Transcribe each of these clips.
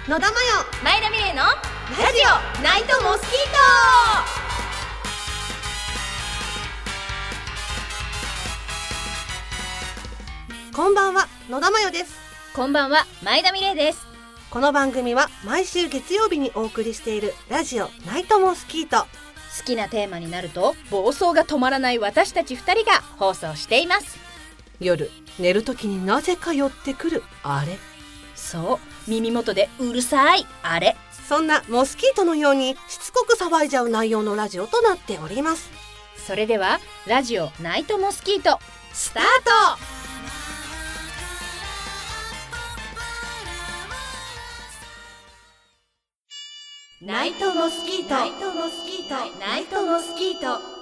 野田真代前田美玲の代ラジオナイトモスキート。こんばんは、野田真代です。 こんばんは、前田美玲です。 この番組は毎週月曜日にお送りしているラジオナイトモスキート。 好きなテーマになると暴走が止まらない私たち2人が放送しています。 夜寝るときになぜか寄ってくるあれ、 そう、耳元でうるさいあれ、 そんなモスキートのようにしつこく騒いじゃう内容のラジオとなっております。 それではラジオナイトモスキートスタート。 ナイトモスキート、ナイトモスキート、ナイトモスキー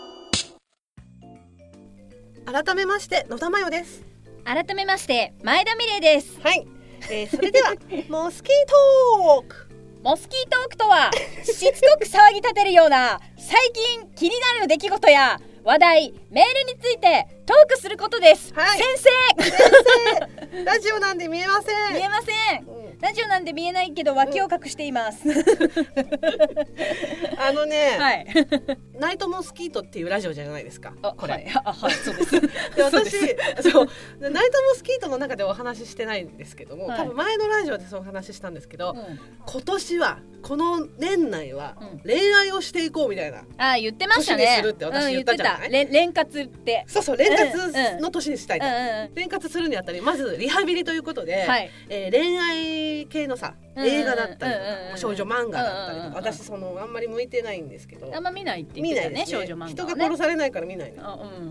ト。改めまして野田真代です。 改めまして前田美玲です。 はい、それではモスキートーク。 モスキートークとはしつこく騒ぎ立てるような最近気になる出来事や話題、メールについてトークすることです。 はい、 先生ラジオなんで見えません。 見えません、ラジオなんで見えないけど脇を隠しています、 あのね、 はい、 ナイトモスキートっていうラジオじゃないですか、これ。 はい、はい、そうです。 で、私そうナイトモスキートの中でお話ししてないんですけども、 はい、 多分前のラジオでそうお話ししたんですけど、今年はこの年内は恋愛をしていこうみたいな、 言ってましたね。 年にするって私言ったじゃない、 連活って。 そうそう、連活の年にしたいと、連活するにあたりまずリハビリということで、はい、恋愛系のさ映画だったりとか、少女漫画だったりとか、私あんまり向いてないんですけど、 あんま見ないって言ってたね、少女漫画はね。 人が殺されないから見ないね。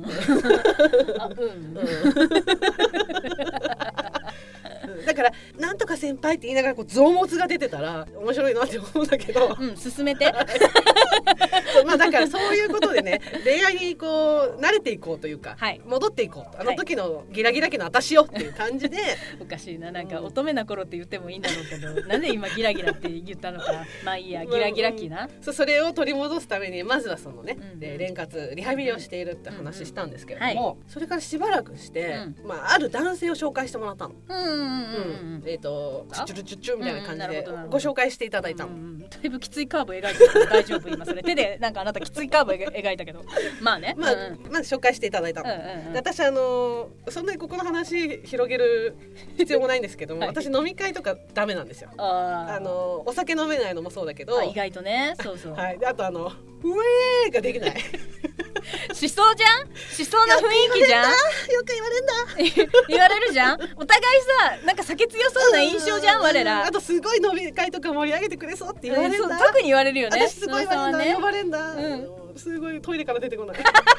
だからなんとか先輩って言いながら臓物が出てたら面白いなって思うんだけど、 進めてまあだからそういうことでね、恋愛に慣れていこうというか、はい、戻っていこう、あの時のギラギラ期の私よっていう感じで、 おかしいな、なんか乙女な頃って言ってもいいんだろうけど、なんで今ギラギラって言ったのかまあいいや、ギラギラ期な、 それを取り戻すためにまずはそのね、連活リハビリをしているって話したんですけれども、それからしばらくして、ある男性を紹介してもらったの。チュチュルチュチュみたいな感じでご紹介していただいたの。 だいぶきついカーブ描いてる。大丈夫？今それ手でなんかあなたきついカーブ描いたけど、まあね、まず紹介していただいたの。私そんなにここの話広げる必要もないんですけども、私飲み会とかダメなんですよ。お酒飲めないのもそうだけど、 意外とね、そうそう、 はい、あとウェーができないしそうじゃん、しそうな雰囲気じゃん。 よく言われんだ言われるじゃん。お互いさ、なんか酒強そうな印象じゃん、我ら。 あとすごい飲み会とか盛り上げてくれそうって言われるんだ。 特に言われるよね。 私すごい言われるんだ、呼ばれんだ、すごいトイレから出てこない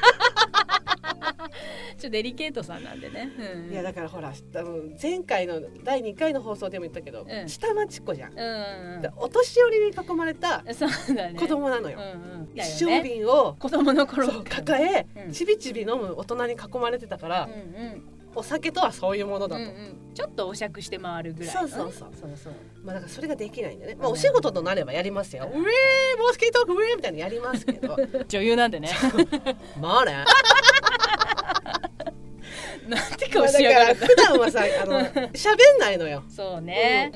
ちょっとデリケートさんなんでね、 いやだからほら、前回の第2回の放送でも言ったけど、下町っ子じゃん、お年寄りに囲まれた子供なのよ。一升瓶を子供の頃抱え、ちびちび飲む大人に囲まれてたから、お酒とはそういうものだと、 ちょっとお酌して回るぐらい、 そう、まあだからそれができないんだね。まあお仕事となればやりますよ、ウェーモスキートークウェーみたいにやりますけど女優なんでねまあねなんて顔しやがるんだ。 普段はさ喋んないのよ。 そうね、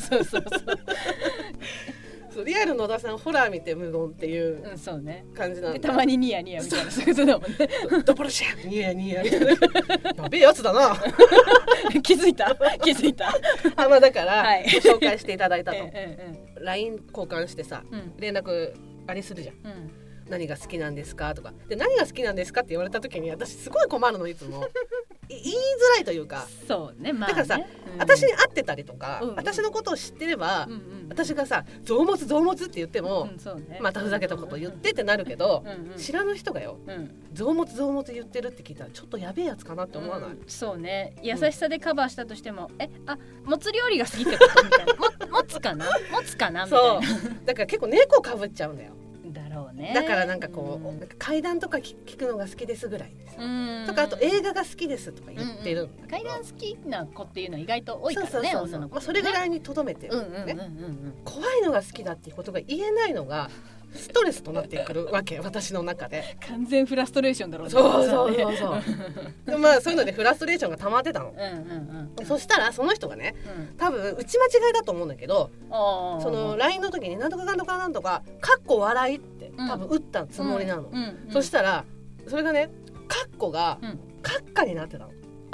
そうリアル野田さんホラー見て無言っていう感じなんで、 たまにニヤニヤみたいなそういうことだもんね。 ドポルシャニヤニヤみたいなやべえやつだな気づいたまあだから、ご紹介していただいたとLINE 交換してさ、連絡あれするじゃん、何が好きなんですかとかで、何が好きなんですかって言われた時に私すごい困るの、いつも言いづらいというか、 そうね、まあね、 だからさ、私に会ってたりとか、私のことを知ってれば、私がさ臓物って言っても、またふざけたこと言ってってなるけど、知らぬ人がよ、臓物言ってるって聞いたらちょっとやべえやつかなって思わない？ そうね、優しさでカバーしたとしても、もつ料理が好きってことみたいなもつかなみたいな。 そうだから結構猫かぶっちゃうんだよ。 だろうね。 だからなんかこう、怪談とか聞くのが好きですぐらいです、とかあと映画が好きですとか言ってるんだけど、 怪談好きな子っていうのは意外と多いからね、女の子ね。 それぐらいにとどめてるんだね。怖いのが好きだっていうことが言えないのがストレスとなってくるわけ私の中で。 完全フラストレーションだろうね。 そうでまあそういうのでフラストレーションが溜まってたの。そしたらその人がね、多分打ち間違いだと思うんだけど、その LINE の時になんとかなんとかなんとかかっこ笑いって多分打ったつもりなの。そしたらそれがねかっこがカッカになってたの。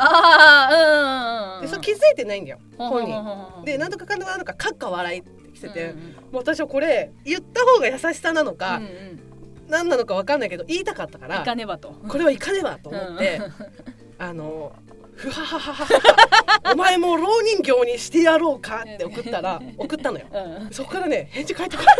でそれ気づいてないんだよ本人で。なんとかかんとかなんとかカッカ笑いって来てて、もう私はこれ言った方が優しさなのか、何なのか分かんないけど言いたかったからいかねばと、 これはいかねばと思ってふははははお前も蝋人形にしてやろうかって送ったのよ、そこからね返事返ってこない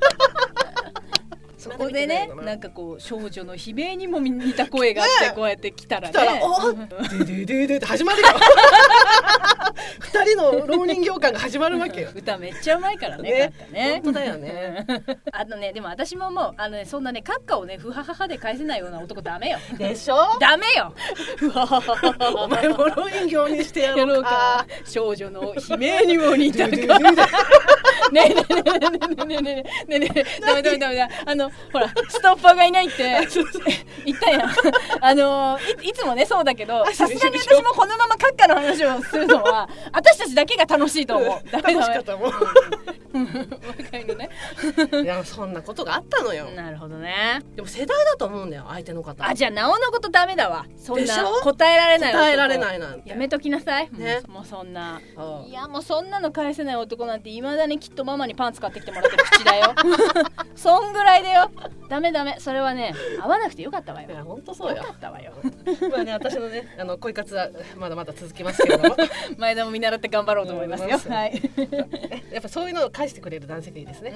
そこでね、なんかこう少女の悲鳴にも似た声があってこうやって来たらね、 おでででって始まるよ二人の蝋人形感が始まるわけよ。 歌めっちゃうまいからね、カッカね。 本当だよね。 でも私ももうそんなねカッカをねふはははで返せないような男ダメよ。 でしょ？ ダメよ。 お前も蝋人形にしてやろうか。 少女の悲鳴にも似た声。ねえねえねえねえねえねえねえねえダメダメほらストッパーがいないって言ったやん。いつもねそうだけだけど、さすがに私もこのまま閣下の話をするのは私たちだけが楽しいと思う。 楽しかったもん。 若いのね。 いやそんなことがあったのよ。 なるほどね。 でも世代だと思うんだよ相手の方。 あ、じゃあなおのことダメだわ。そんな答えられない答えられないなんてやめときなさい、 ね、 もうそんな。いやもうそんなの返せない男なんて未だにきっとママにパンツ買ってきてもらってる口だよ。そんぐらいだよ。ダメダメ、それはね合わなくてよかったわよ。 いや本当そうよ。 よかったわよ。 まあね、私のね恋活はまだまだ続きますけれども前田も見習って頑張ろうと思いますよ。はい。 やっぱそういうのを返してくれる男性でいいですね。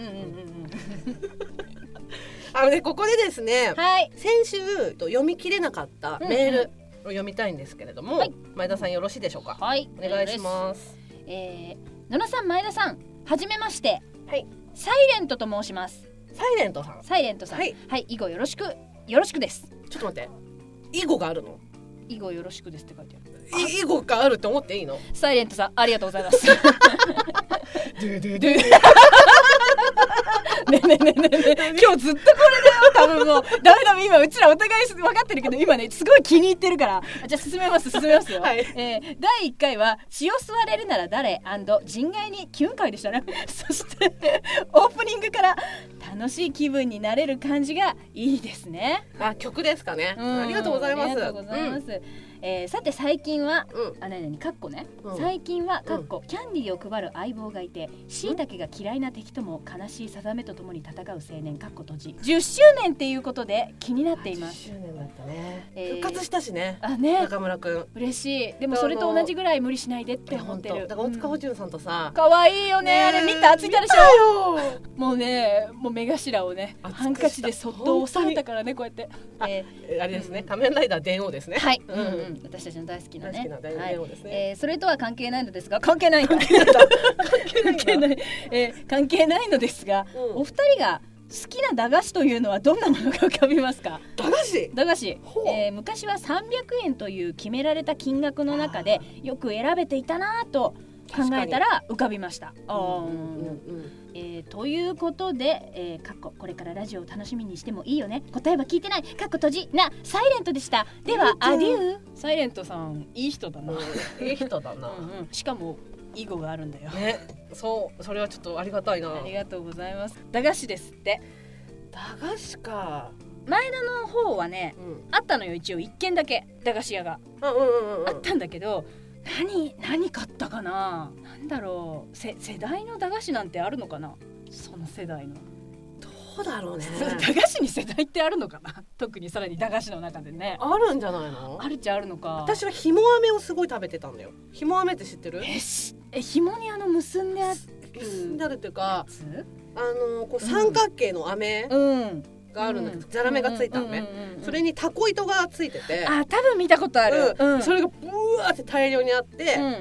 ここでですね、はい、先週読み切れなかったメールを読みたいんですけれども、はい、前田さんよろしいでしょうか。 はい、 お願いします。 野々さん前田さんはじめまして、はい、サイレントと申します。 サイレントさん、 サイレントさん、はい、はい、以後よろしくです。 ちょっと待って、以後があるの？ 以後よろしくですって書いてある。 以後があるって思っていいの？ サイレントさんありがとうございます。ね今日ずっとこれだよ。多分もうダメ今うちらお互い分かってるけど今ねすごい気に入ってるから。じゃあ進めますよ、はい。第1回は血を吸われるなら誰&人外にキュン回でしたね。そしてオープニングから楽しい気分になれる感じがいいですね。 あ、曲ですかね。ありがとうございます。 ありがとうございます。さて最近は、かっこね、最近はかっこキャンディーを配る相棒がいて、椎茸が嫌いな敵とも悲しいさだめとともに戦う青年かっこ閉じ10周年っていうことで気になっています。 10周年だったね、復活したしね。中村くん嬉しい。でもそれと同じぐらい無理しないでって思ってる。 だから大塚芳純さんとさ、 可愛いよね。あれ見た？ついたでしょ。もうね、もう目頭をねハンカチでそっと押さえたからね、こうやって。 あれですね、仮面ライダー電王ですね。 はい、私たちの大好きなね。それとは関係ないのですが、関係ないのですが、お二人が好きな駄菓子というのはどんなものが浮かびますか？ 駄菓子、 昔は300円という決められた金額の中でよく選べていたなと考えたら浮かびました。ということで、これからラジオを楽しみにしてもいいよね、答えは聞いてない閉じなサイレントでした。ではアデュー。サイレントさんいい人だな。 いい人だな。 しかも囲碁があるんだよね。それはちょっとありがたいな。 ありがとうございます。駄菓子ですって。 駄菓子か。 前田の方はね、あったのよ。一応1軒だけ駄菓子屋があったんだけど、何買ったかな。なんだろう、世代の駄菓子なんてあるのかな。その世代のどうだろうね。 駄菓子に世代ってあるのかな。特にさらに駄菓子の中でね、 あるんじゃないの。あるっちゃあるのか。 私はひも飴をすごい食べてたんだよ。ひも飴って知ってる？ 紐に結んであるっていうか、こう三角形の飴があるんだけど、ザラメがついた飴、それにタコ糸がついてて、 多分見たことある。 それがブワーって大量にあって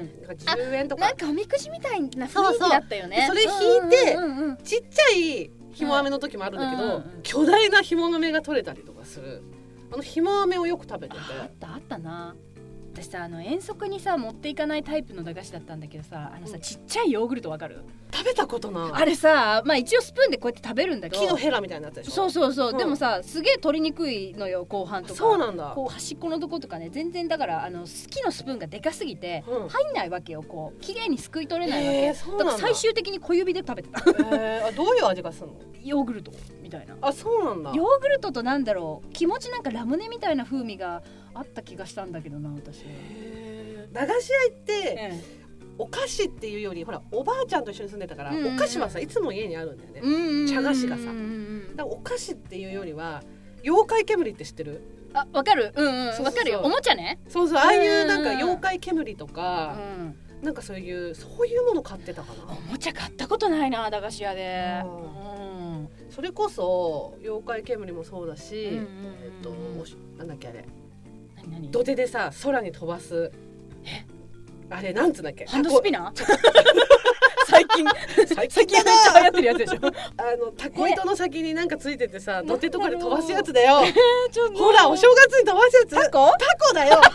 、10円とか、 なんかおみくじみたいな雰囲気だったよね。 それ引いて、ちっちゃい紐飴の時もあるんだけど、巨大な紐の目が取れたりとかする紐飴をよく食べてて、 あったな。私さ遠足にさ持っていかないタイプの駄菓子だったんだけどさちっちゃいヨーグルトわかる？ 食べたことない。 あれさ一応スプーンでこうやって食べるんだけど木のヘラみたいなやつでしょ。 そう、でもさすげえ取りにくいのよ後半とか。 そうなんだ。 こう端っこのとことかね全然だから木のスプーンがでかすぎて、入んないわけよ。こう綺麗にすくい取れないわけ。だから最終的に小指で食べてた。 どういう味がするの？ ヨーグルトみたいな。 あ、そうなんだ。 ヨーグルトとなんだろう気持ちなんかラムネみたいな風味があった気がしたんだけどな私。 駄菓子屋行って、お菓子っていうよりほらおばあちゃんと一緒に住んでたから、お菓子はさいつも家にあるんだよね。茶菓子がさ。だからお菓子っていうよりは妖怪煙って知ってる？ あ、わかる。わかるよ。おもちゃね。 そうああいうなんか妖怪煙とか、なんかそういうもの買ってたかな。 おもちゃ買ったことないな駄菓子屋で。 それこそ妖怪煙もそうだし、なんだっけあれ。土手でさ空に飛ばす。あれなんつうんだっけ？ ハンドスピナー？最近めっちゃ流行ってるやつでしょ。 タコ糸の先になんかついててさ土手とかで飛ばすやつだよ。ほらお正月に飛ばすやつ。タコだよ。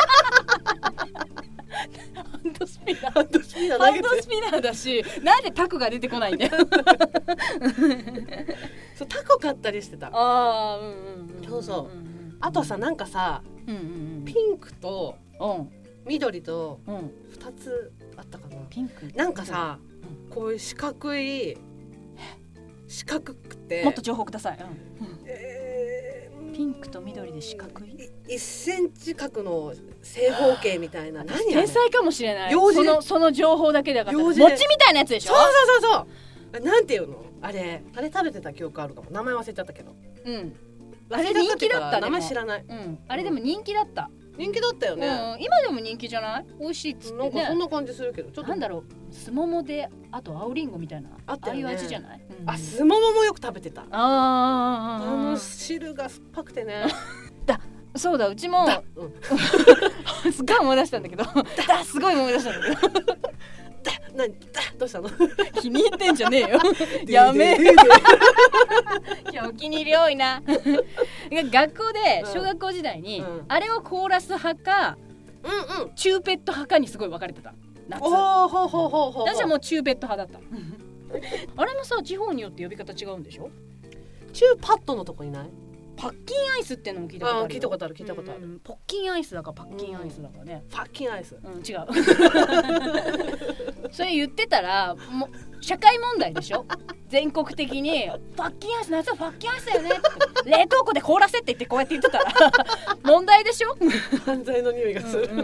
ハンドスピナーだし、なんでタコが出てこないんだよ。 そうタコ買ったりしてた。そう。あとさなんかさ、ピンクと緑と2つあったかな。 ピンクなんかさ、こういう四角くてもっと情報ください。ピンクと緑で四角い 1センチ角の正方形みたいな。何天才かもしれない。その情報だけだから餅みたいなやつでしょ。 そうなんていうのあれ食べてた記憶あるかも。名前忘れちゃったけど。 あれ人気だった。 名前知らない。 あれでも人気だった。 人気だったよね。 今でも人気じゃない？美味しいっつってね。 なんかそんな感じするけど、ちょっとなんだろう、すももであと青りんごみたいなああいう味じゃない？ すもももよく食べてた。汁が酸っぱくてね。 そうだうちもすごい思い出したんだけど、すごい思い出したんだけど。 どうしたの？ 気に入ってんじゃねえよ。やめ。今日お気に入り多いな。学校で小学校時代にあれをコーラス派かチューペット派かにすごい分かれてた。夏。私はもうチューペット派だった。あれもさ地方によって呼び方違うんでしょ？ チューパッドのとこにない？ パッキンアイスってのも聞いたことある。 聞いたことある。 ポッキンアイスだかパッキンアイスだかね。 パッキンアイス。 違う。それ言ってたらもう社会問題でしょ。全国的にパッキンアイス夏はパッキンアイスだよねって冷凍庫で凍らせって言ってこうやって言ってたら問題でしょ。 犯罪の匂いがする。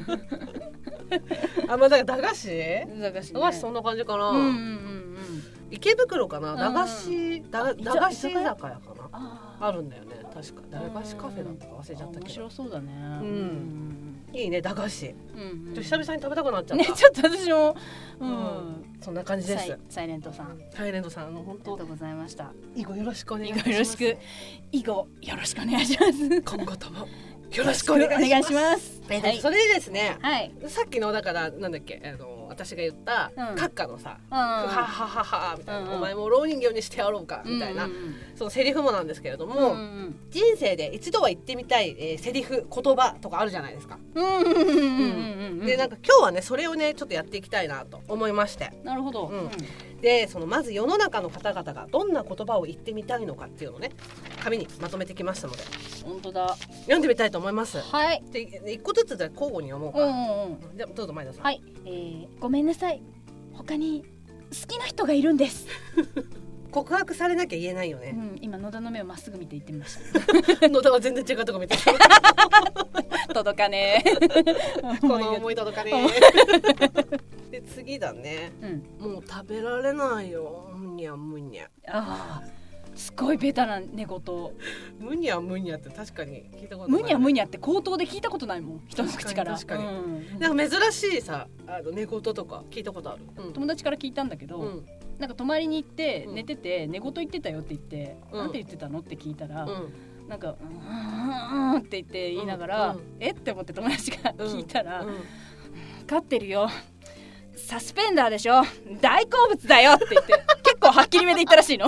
だから駄菓子そんな感じかな。池袋かな。駄菓子居酒屋かな。あるんだよね確か。駄菓子カフェだったか忘れちゃったけど。面白そうだね。 いいね駄菓子。久々に食べたくなっちゃった。 ちょっと私もそんな感じです。 サイレントさん本当ありがとうございました。 以後よろしくお願いします。 以後よろしくお願いします。 今後ともよろしくお願いします。それでですね、さっきのだからなんだっけ私が言った閣下のさ「はははは」みたいな「お前も蝋人形にしてやろうか」みたいなそのセリフもなんですけれども、人生で一度は言ってみたいセリフ言葉とかあるじゃないですか。でなんか今日はねそれをねちょっとやっていきたいなと思いまして。 なるほど。 でまず世の中の方々がどんな言葉を言ってみたいのかっていうのをね紙にまとめてきましたので本当だ読んでみたいと思います。 はい。 で一個ずつで交互に読もうか。じゃあどうぞ前田さん。 はい。ごめんなさい。他に好きな人がいるんです。 告白されなきゃ言えないよね。 今野田の目をまっすぐ見て言ってみました。野田は全然違うとこ見て届かねえ。この思い届かねえ。で次だね。もう食べられないよ。むにゃむにゃ。 すごいベタな寝言。 むにゃむにゃって確かに聞いたことない。むにゃむにゃって口頭で聞いたことないもん人の口から。 確かに。なんか珍しいさ寝言とか聞いたことある。 友達から聞いたんだけど、なんか泊まりに行って寝てて寝言言ってたよって言って、なんて言ってたのって聞いたら、なんかって言いながら、って思って友達が聞いたら、分かってるよ。サスペンダーでしょ。大好物だよって言って結構はっきりめで言ったらしいの。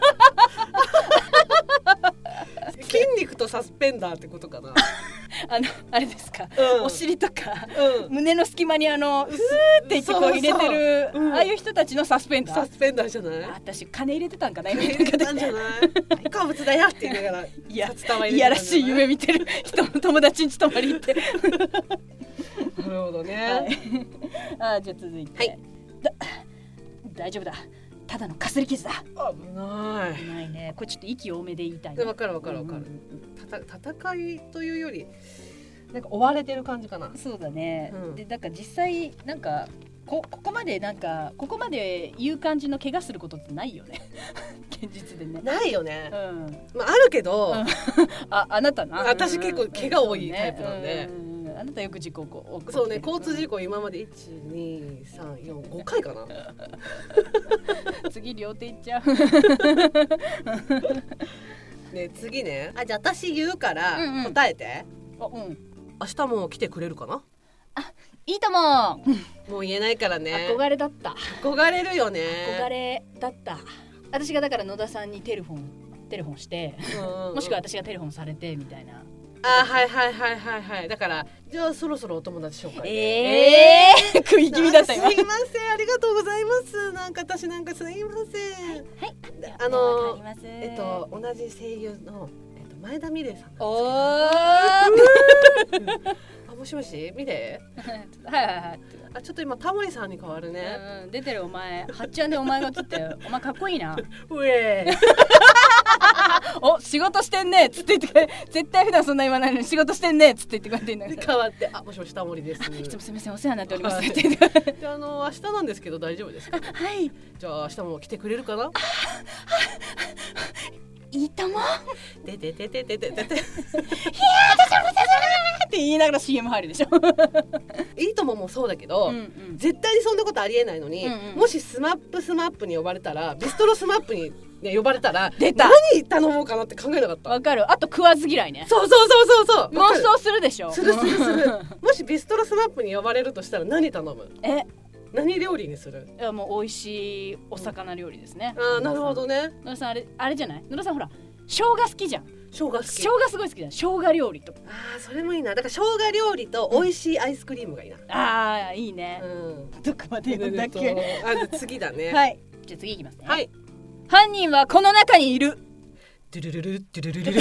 筋肉とサスペンダーってことかな。 あれですか、お尻とか、胸の隙間にスーって言ってこう入れてる、ああいう人たちのサスペンダーじゃない？ 私金入れてたんかな、 入れてたんじゃない？好物だよって言いながらいやらしい夢見てる人の友達んち泊まり行って。 なるほどね。 はい、じゃあ続いて、はい、大丈夫だ、ただのかすり傷だ。 危ないね。これちょっと息多めで言いたい。 わかる。戦いというよりなんか追われてる感じかな。 そうだね。でだから実際なんかここまで言う感じの怪我することってないよね。現実でね。 ないよね。まああるけど、 あなたな。 私結構怪我多いタイプなんで。 あなたよく事故起こってる。 そうね、交通事故今まで1、2、3、4、5回かな。 次両手いっちゃう。 ね、次ね。じゃあ私言うから答えて。明日も来てくれるかな。 いいとも。 もう言えないからね。 憧れだった。 憧れるよね。 憧れだった。私がだから野田さんにテレフォンして、もしくは私がテレフォンされてみたいな。 はい。だからじゃあそろそろお友達紹介。 食い気味だったよ。 すいません、ありがとうございます。なんか私なんかすいません。 はい。 同じ声優の前田美玲さん。もしもし、ミレイ。はい。ちょっと今タモリさんに変わるね。 出てるお前、はっちゃんでお前が映ってお前かっこいいな。 うえー。 お、仕事してんねっつって言ってくれ。絶対普段そんな言わないのに仕事してんねっつって言ってくれてんだけど。 変わって、もしもしタモリです。 いつもすみません、お世話になっております。 じゃあ明日なんですけど大丈夫ですか？ はい。 じゃあ明日も来てくれるかな？ いいとも。 で。いやって言いながら CM 入るでしょ。 いいとももそうだけど、絶対にそんなことありえないのに、もしスマップに呼ばれたら、ビストロスマップに、呼ばれたら何頼もうかなって考えなかった。 わかる。あと食わず嫌いね。 そう妄想するでしょ。 する。もしビストロスマップに呼ばれるとしたら何頼む？何料理にする？ いや、もう美味しいお魚料理ですね。 なるほどね。 野田さんあれじゃない？野田さんほら生姜好きじゃん。 生姜すごい好きじゃん。生姜料理とか。 それもいいな。だから生姜料理と美味しいアイスクリームがいいな。 いいね。どこまで言うんだっけ？ 次だね。 はい。じゃあ次いきますね。 はい。 犯人はこの中にいる。 ドゥルルルドゥルルルル。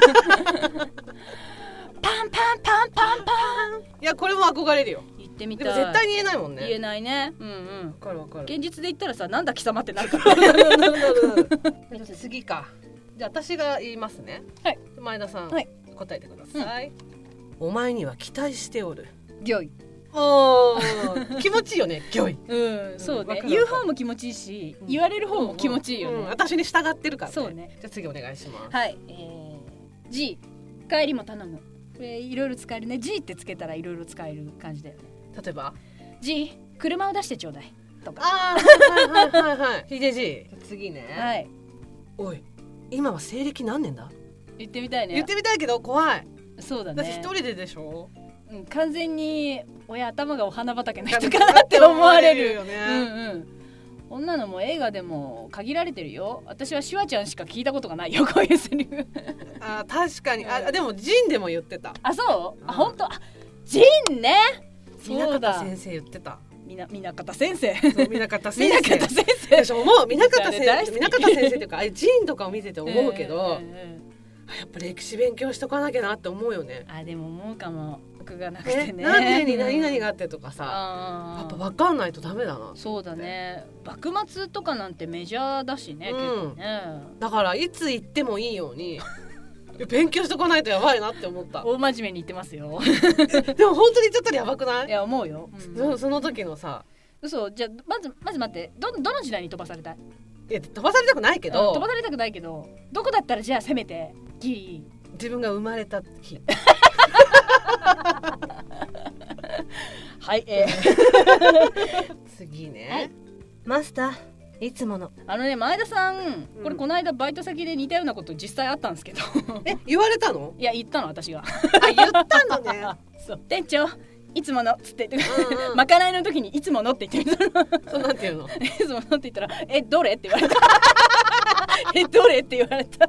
パン。 いや、これも憧れるよ。 言ってみたい。 でも絶対に言えないもんね。 言えないね。 わかる。 現実で言ったらさ、なんだ貴様ってなるから。 次か。じゃあ私が言いますね。 はい。 前田さん、答えてください。お前には期待しておる。 ギョイ。 気持ちいいよね。ギョイ。 そうね。言う方も気持ちいいし、言われる方も気持ちいいよね。 私に従ってるからね。 そうね。 じゃあ次お願いします。 はい。G、帰りも頼む。これいろいろ使えるね。G ってつけたらいろいろ使える感じだよね。 例えば G、車を出してちょうだいとか。 はい。ヒデ G。次ね。 はい。 おい、今は西暦何年だ？ 言ってみたいね。 言ってみたいけど怖い。 そうだね。 だって一人ででしょ。 完全に親頭がお花畑の人かなって思われるよね。こんなのも映画でも限られてるよ。私はシュワちゃんしか聞いたことがないよ、こういうセリフ。 確かに。でもジンでも言ってた。 そう？本当。ジンね。 南方先生言ってた。 南方先生。 南方先生。でしょ。もう南方先生っていうか、ジンとかを見てて思うけど、やっぱ歴史勉強しとかなきゃなって思うよね。 でも思うかも。僕がなくてね。 何年に何々があってとかさ、やっぱ分かんないとダメだな。 そうだね。幕末とかなんてメジャーだしね。結構ね。だからいつ行ってもいいように勉強しとかないとやばいなって思った。 大真面目に言ってますよ。 でも本当にちょっとやばくない？ いや思うよ。 その時のさ。 嘘。じゃあまず待って。どの時代に飛ばされたい？ いや飛ばされたくないけど。 どこだったらじゃあせめてギリ。 自分が生まれた日。 はい。 次ね。マスター。いつもの前田さん、これこの間バイト先で似たようなこと実際あったんですけど。 言われたの？ いや言ったの私が。 言ったのね。 そう。店長いつものっつってまかないの時にいつものって言ってみたらそうなんて言うのいつものって言ったらどれって言われたどれって言われた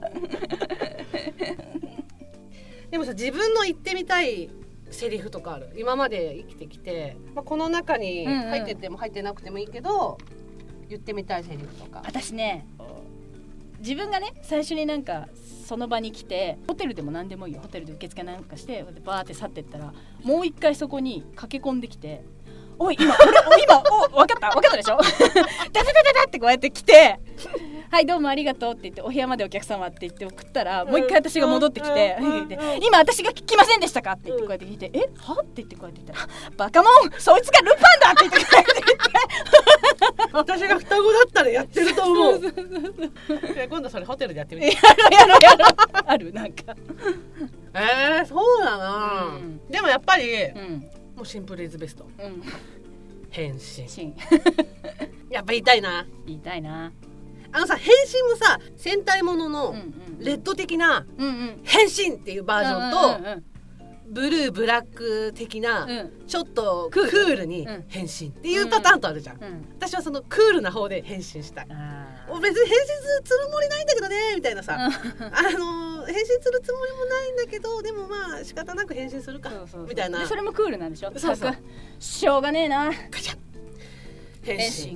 でもさ、自分の言ってみたいセリフとかある？今まで生きてきて、この中に入ってても入ってなくてもいいけど、言ってみたいセリフとか。 私ね、自分がね最初になんかその場に来て、ホテルでも何でもいいよ、ホテルで受付なんかしてバーって去ってったら、もう一回そこに駆け込んできて、おい今分かったでしょダダダダダってこうやって来てはいどうもありがとうって言って、お部屋までお客様って言って送ったら、もう一回私が戻ってきて、今私が来ませんでしたかって言ってこうやって聞いて、はって言ってこうやって言ったら、バカモンそいつがルパンだって言ってこうやって言って私が双子だったらやってると思う。今度それホテルでやってみて。 やろうあるなんかそうだな、でもやっぱり、もうシンプルイズベスト、変身やっぱ言いたいな。さ、変身もさ、戦隊もののレッド的な変身っていうバージョンと、ブルーブラック的なちょっとクールに変身っていうパターンとあるじゃん。私はそのクールな方で変身したい。別に変身するつもりないんだけどねみたいなさ、変身するつもりもないんだけど、でもまあ仕方なく変身するかみたいな。 それもクールなんでしょ。 そうしょうがねえな、 ガチャ変身。そう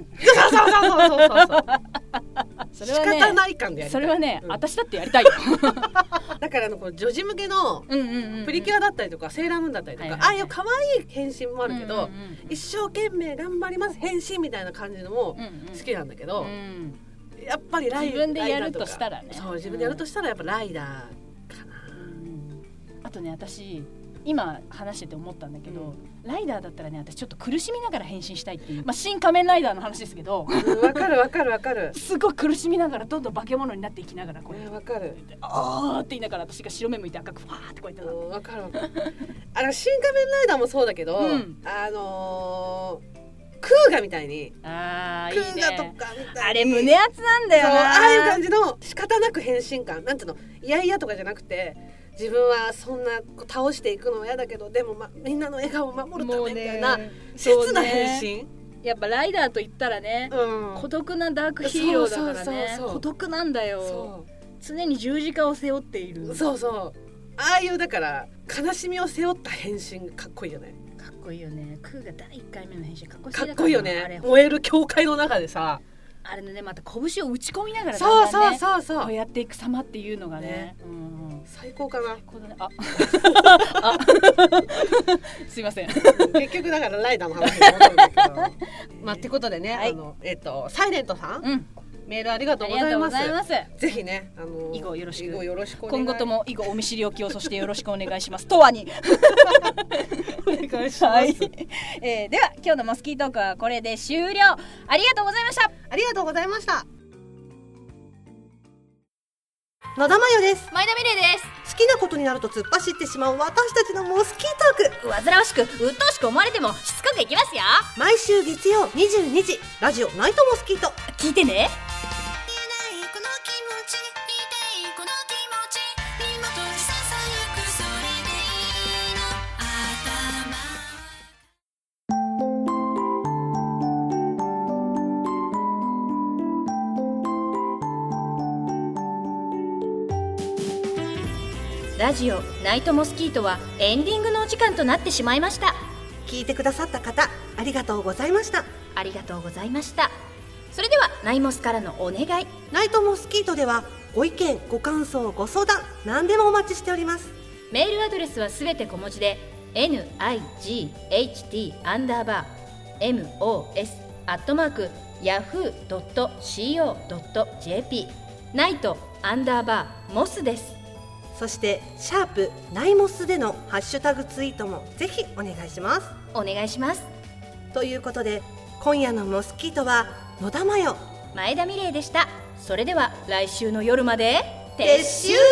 仕方ない感でやりたい。 それはね、私だってやりたいよだからこの女児向けのプリキュアだったりとかセーラームーンだったりとか、ああいう可愛い変身もあるけど、一生懸命頑張ります変身みたいな感じのも好きなんだけど、やっぱりライダーとか、 自分でやるとしたらね、 そう自分でやるとしたらやっぱライダーかな。 あとね、私今話してて思ったんだけど、ライダーだったらね、私ちょっと苦しみながら変身したいっていう、新仮面ライダーの話ですけど、 わかるすごい苦しみながらどんどん化け物になっていきながら、これわかる、 あーって言いながら、私が白目向いて赤くファーってこうやってわかる新仮面ライダーもそうだけど、クーガみたいに、クーガとかみたいに、 あれ胸熱なんだよな。 ああいう感じの仕方なく変身感、なんていうの、いやいやとかじゃなくて、自分はそんな倒していくのは嫌だけど、でも、みんなの笑顔を守るためみたいな切な変身。 やっぱライダーと言ったらね、孤独なダークヒーローだからね、孤独なんだよ。常に十字架を背負っている。ああいうだから悲しみを背負った変身かっこいいよね。かっこいいよね。クーが第1回目の変身かっこいいよね。 燃える教会の中でさ、 あれのね、また拳を打ち込みながらそうこうやっていく様っていうのがね、 最高かな。 最高だね。すいません。 結局だからライダーの話に戻るんだけどってことでね、サイレントさん、メールありがとうございます。ぜひね、 以後よろしく。 今後とも以後お見知りおきを、そしてよろしくお願いします。とわにお願いします。 では今日のモスキートークはこれで終了。ありがとうございました。 ありがとうございました。野田真代です。 前田美玲です。 好きなことになると突っ走ってしまう私たちのモスキートーク。 煩わしく鬱陶しく思われてもしつこくいきますよ。 毎週月曜22時、ラジオナイトモスキート、 聞いてね。ラジオナイトモスキートはエンディングのお時間となってしまいました。 聞いてくださった方、ありがとうございました。 ありがとうございました。それではナイモスからのお願い。 ナイトモスキートではご意見ご感想ご相談何でもお待ちしております。 メールアドレスはすべて小文字で night@yahoo.co.jp ナイト_モスです。 そしてシャープナイモスでのハッシュタグツイートもぜひお願いします。 お願いします。 ということで今夜のモスキートは野田真代、 前田美玲でした。それでは来週の夜まで撤収。